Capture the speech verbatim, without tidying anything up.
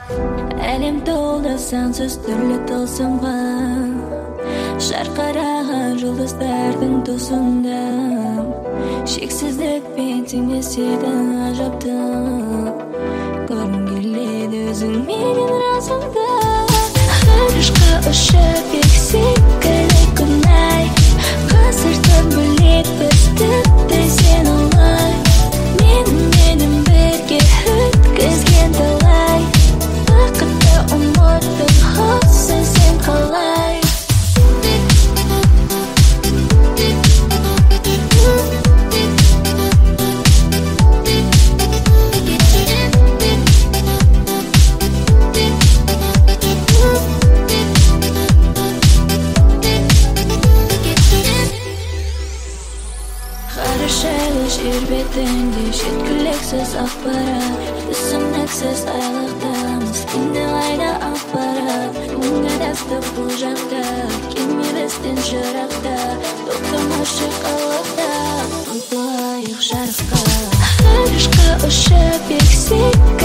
Әлем толы сансыз түрлі тылсымға, жарқыраған жұлдыздардың тұсында, шексіздікпен теңдесетін ажапты көргім келеді өзің менен расыңда. Ғарышқа ұшып секілді күн ай, ғасырдан бөлек бізді сен олай. Менің менің бірге өткізген талай бақытты ұмыттым, осы сен қалай. Жер бетінде жеткіліксіз ақпарат, түсініксіз айлықтамыз, кімді қайда апарат. Мың адасты бұл жақта, кемелестен жырақта, тоқтамашы қалықта, ұмтылайық жарыққа. Ғарышқа ұшып ексек